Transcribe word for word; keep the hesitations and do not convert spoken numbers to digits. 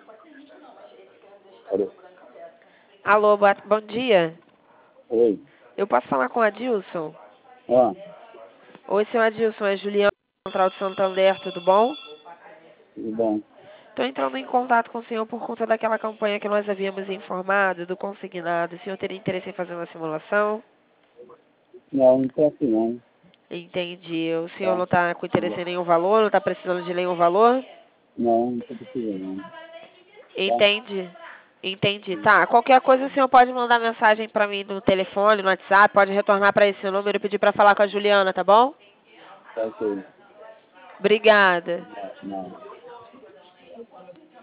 Alô? Alô, boa, bom dia. Oi. Eu posso falar com o Adilson? Ah, Oi, senhor Adilson, é Juliana, Central de Santander, tudo bom? tudo bom? Estou entrando em contato com o senhor por conta daquela campanha que nós havíamos informado, do consignado. O senhor teria interesse em fazer uma simulação? Não, não tá assim não. Entendi. O senhor Tá? não está com interesse em nenhum valor? Não está precisando de nenhum valor? Não, não tô precisando não. Tá? Entendi. Entendi. Tá. Qualquer coisa o senhor pode mandar mensagem para mim no telefone, no WhatsApp, pode retornar para esse número e pedir para falar com a Juliana, tá bom? Tá ok. Obrigada. Não, não.